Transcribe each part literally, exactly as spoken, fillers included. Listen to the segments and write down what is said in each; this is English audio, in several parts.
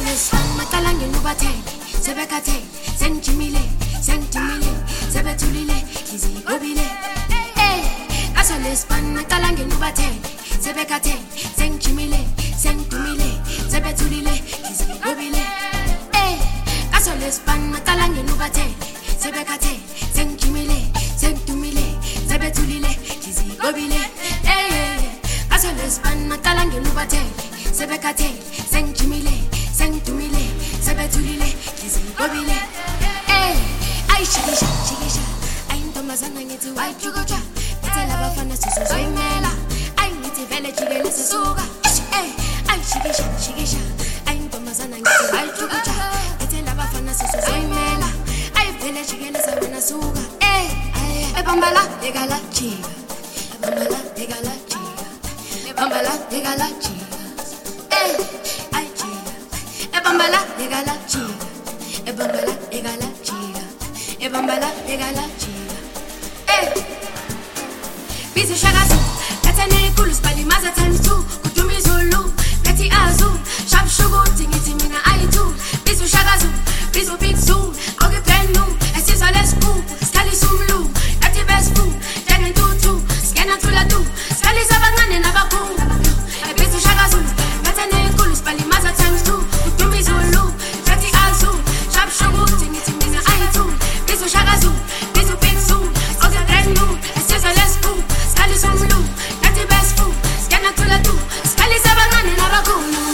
Lesfan matalange nubatele sebekathe senjimile sentimile sebethulile izigobile eh aso lesfan matalange nubatele sebekathe senjimile sentimile sebethulile izigobile eh aso lesfan matalange nubatele sebekathe senjimile sentimile sebethulile izigobile eh aso lesfan matalange nubatele sebekathe senjimile sentumile sebethulile izigobile eh ayishikisha shikisha ayintombazana ngithi wayijukuja ngithela abafana sizozoyimela ayingithi vele jikele sisuka eh ayishikisha shikisha ayintombazana ngithi wayijukuja ngithela abafana sizozoyimela ayivele jikele sabona suka eh ebambala ekala jika ebambala ekala jika ebambala ekala jika eh Ebambala egala chiga, ebambala egala chiga, ebambala egala chiga. Eh, bizi shagazu, katane kulus bali maza times two, kutumi zulu, kati azu, shab shugu tingiti mina aitu, bizi shagazu, bizi big zoo, oge penu, esi sole spoon, skali sumlu, kati best food, jane tutu, skena tuladu, skali sabangane na baku, bizi shagazu, katane kulus bali maza times two. Zulu, Jati Azu, Shab Shugu, Tingiti Mina Aitu, Bizu Shagazu, Bizu Pixu, Oga Grenu, Esesa Lesku, Skali Sumlu, Nati Besku, Skena Tulatu, Skali Sabangani Nabakunu.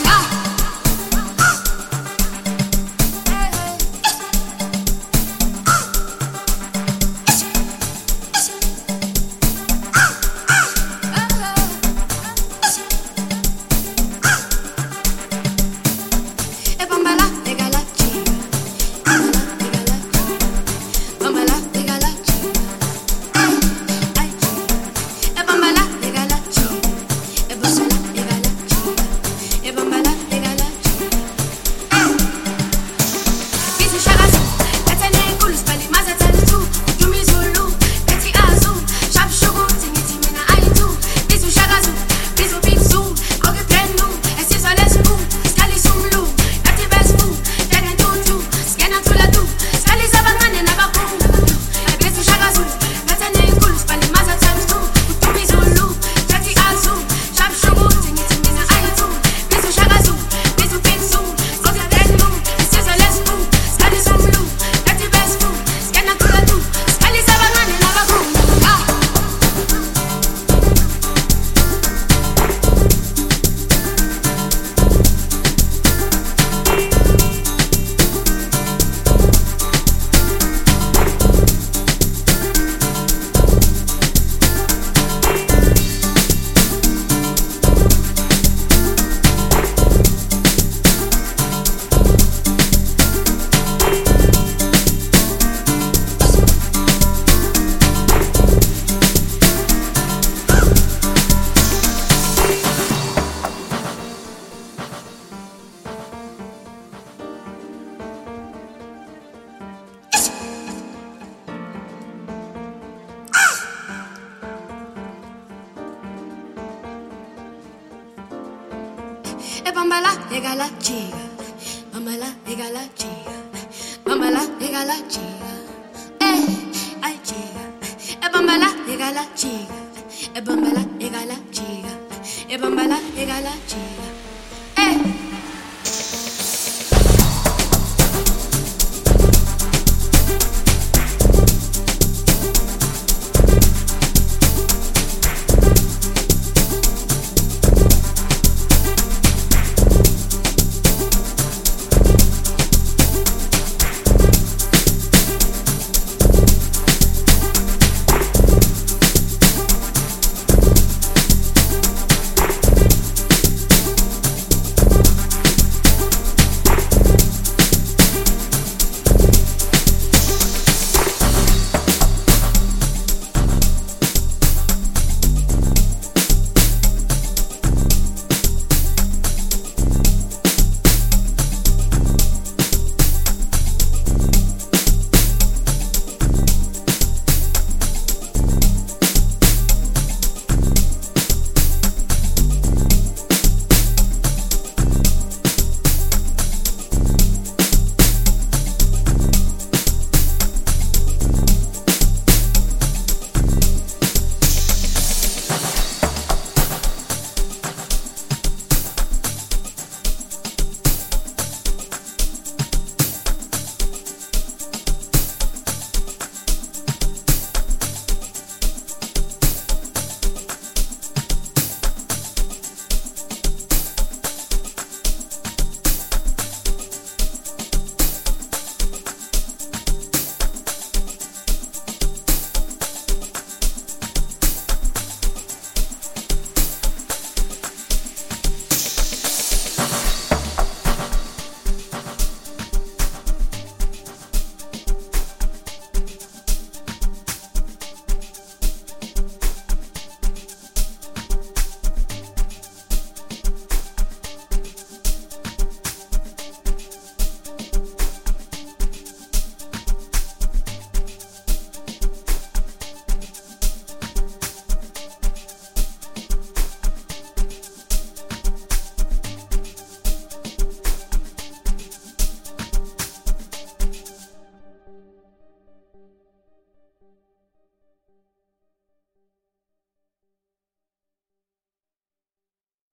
Bambala egala chiga, bambala egala chiga, bambala egala chiga, eh, ay chiga, e bambala egala chiga, e bambala egala chiga, e bambala egala chiga.